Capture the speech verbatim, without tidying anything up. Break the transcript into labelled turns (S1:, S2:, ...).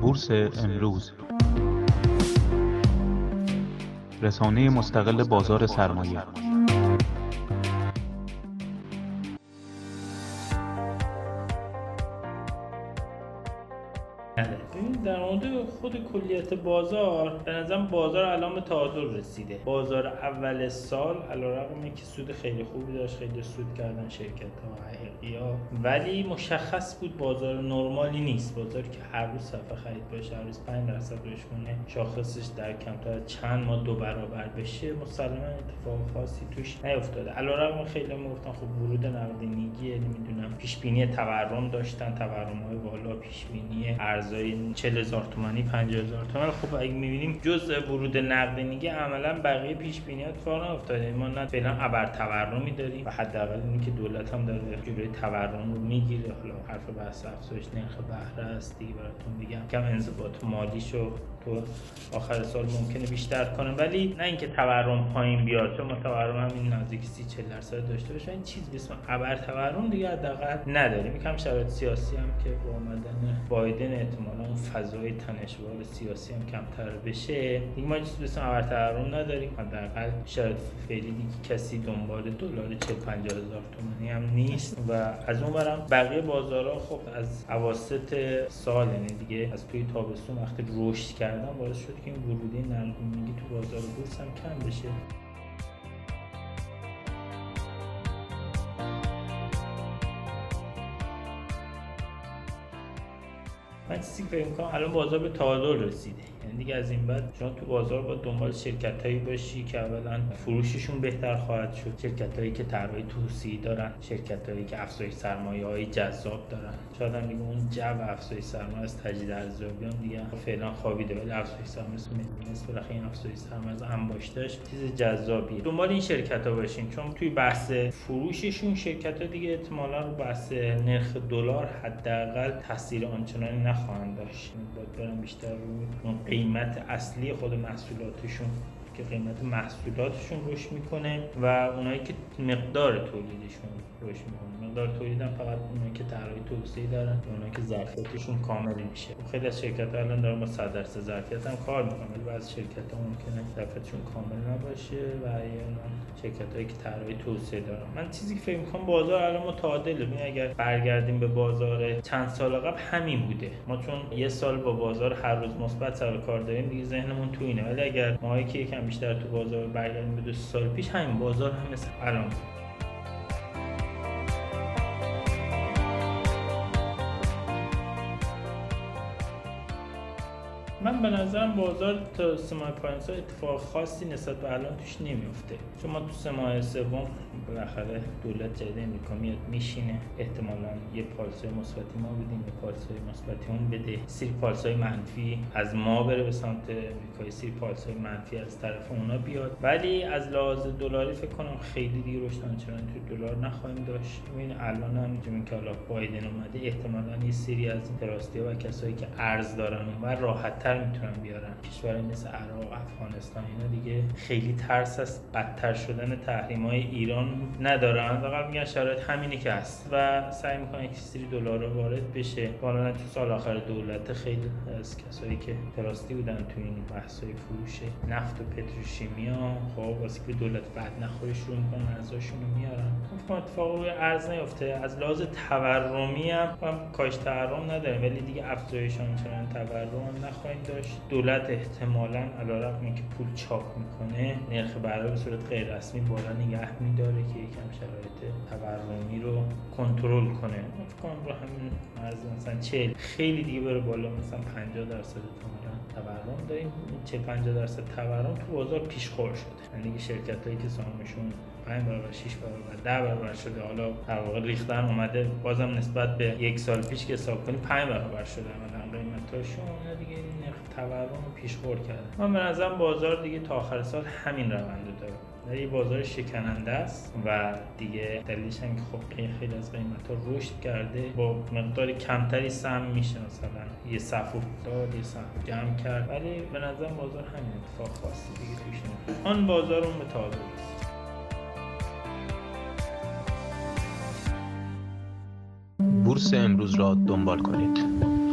S1: بورس امروز، رسانه مستقل بازار سرمایه.
S2: در مورد خود کلیت بازار، به نظرم بازار الان به تعادل رسیده. بازار اول سال علیرغم اینکه سود خیلی خوبی داشت، خیلی سود کردن شرکت‌ها حقیقی‌ها، ولی مشخص بود بازار نرمالی نیست. بازاری که هر روز صفحه خرید باشه، هر روز پنج درصد رشد کنه، شاخصش در کمتر از چند ماه دو برابر بشه، مسلماً اتفاق خاصی توش نیفتاده. علیرغم خیلی میگفتن خب ورود نقدینگی، نمیدونم پیش بینی تورم داشتن، تورم‌های بالا، پیش بینی ارزهای چهل هزار تومانی، پنجاه هزار تومانی. خب اگه می‌بینیم جز ورود نقدینگی عملاً بقیه پیش بینی‌ها اتفاق نیفتاده. ما نه فعلا ابر تورمی داریم و حداقل اینی که دولت هم داره جلوی تورم رو میگیره. حالا حرف بحث افزایش نرخ بهره است دیگه، براتون بگم کم انضباط مالیشو تو آخر سال ممکنه بیشتر کنه، ولی نه اینکه تورم پایین بیاد، چون ما تورم هم این نزدیک سی چهل درصد داشته باشه. این چیز به اسم ابر تورم دیگه حداقل نداریم. یکم شرایط سیاسی هم که با اومدن بایدن احتمالاً اون فضای تنش‌وار سیاسی هم کمتر بشه، دیگه ما چیز به اسم ابر تورم نداریم. حداقل شرایط فعلی دیگه کسی دنبال دلار چهل پنجاه هزار تومانی هم نیست و از اون برم بقیه بازارها خب از اواسط سال، یعنی دیگه از توی تابستون وقتی رشد کردن باعث شد که این ورودی نقدینگی تو بازار بورس هم کم بشه. من چیزی که فکر می‌کنم الان بازار به تعادل رسیده. یعنی دیگه از این بعد شما تو بازار باید دنبال شرکتایی باشی که اولا فروششون بهتر خواهد شد، شرکتایی که طرحهای توسعه‌ای دارن، شرکتایی که افزایش سرمایه‌های جذاب دارن. شاید هم دیگه اون جو افزایش سرمایه از تجدید ارزیابی هم دیگه فعلا خوابیده، ولی افزایش سرمایه مثل بالاخره این افزایش سرمایه از انباشتهش چیز جذابیه. دنبال این شرکت‌ها باشین، چون توی بحث فروششون شرکت‌ها دیگه احتمالاً رو بحث نرخ دلار حداقل تاثیر آنچنانی نخواهند داشت. باید برن بیشتر رو قیمت اصلی خود محصولاتشون که قیمت محصولاتشون رشد میکنه و اونایی که مقدار تولیدشون رشد میکنه. مقدار تولید هم فقط اونایی که طرحهای توسعه‌ای دارن، اونایی که ظرفیتشون کامل میشه. خیلی از شرکت‌ها الان دارن با صد درصد ظرفیت هم کار میکنن، ولی بعضی شرکت‌ها ممکنه ظرفیتشون کامل نباشه و یا شرکت‌هایی که طرحهای توسعه دارن. من چیزی که فکر می‌کنم بازار الان متعادله. ببین اگر برگردیم به بازار چند سال قبل همین بوده. ما چون یه سال با بازار هر روز مثبت سر کار داریم دیگه ذهنمون تو اینه، ولی اگر ماهی که یکم بیشتر تو بازار برگردیم به دو سال پیش، همین بازار هم مثل الان. من به نظرم بازار تا سه ماه پایین سال اتفاق خاصی نسبت به الان توش نمیفته، چون ما تو سه ماه سوم بالاخره دولت جدید امریکا میاد میشینه، احتمالاً یه پالسای مثبتی ما بدیم، یه پالسای مثبتی اون بده، سری پالسای منفی از ما بره به سمت امریکا، سری پالسای منفی از طرف اونا بیاد. ولی از لحاظ دلاری فکر کنم خیلی دیگه رشد آنچنانی تو دلار نخواهیم داشت. ببین الان هم چون که حالا بایدن اومده، احتمالاً یه سری از تراستی‌ها و کسایی که ارز دارن اونور راحت‌تر میتونن بیارن. کشورهای مثل عراق، افغانستان اینا دیگه خیلی ترس از بدتر شدن تحریم‌های ایران ندارن، فقط میگن شرایط همینه که هست و سعی میکنن یک سری دلار رو وارد بشه. حالا تو سال آخر دولت خیلی از کسایی که تراستی بودن تو این بحث‌های فروش نفت و پتروشیمیا، خب واسه که دولت بعد نخوره شروع میکنن ارزششون رو میارن. فکر اتفاق روی ارز نیفته. از لحاظ تورمی هم کاش تورم نداره، ولی دیگه افزایش آنچنان تورم نخواهیم داشت. دولت احتمالاً علیرغم اینکه پول چاپ میکنه، نرخ بهره به صورت غیر رسمی بالا نگه میداره که یکم شرایط تورمی رو کنترل کنه. فکر کنم رو همین مرز مثلا چهل خیلی دیگه بره بالا، مثلا پنجاه درصد تورم داریم. چهل پنجاه درصد تورم تو بازار پیشخوار شده، یعنی شرکتایی که سهامشون پنج برابر شش برابر ده برابر شده، حالا در واقع ریختن اومده، بازم نسبت به یک سال پیش که حساب کنی پنج برابر شده مثلا قیمتاشون، اونا دیگه این نرخ تورم رو پیشخوار کرده. من به نظرم بازار دیگه تا آخر سال همین روند داره. ولی بازار شکننده است و دیگه دلیلش هم که خب خیلی از قیمت‌ها رشد کرده، با مقدار کمتری سهم میشه مثلا یه صف افتاد یه صف جمع کرد، ولی به نظر بازار همین اتفاق خاصی دیگه توش نمیفته. آن بازار اون به تعادل است.
S1: بورس امروز را دنبال کنید.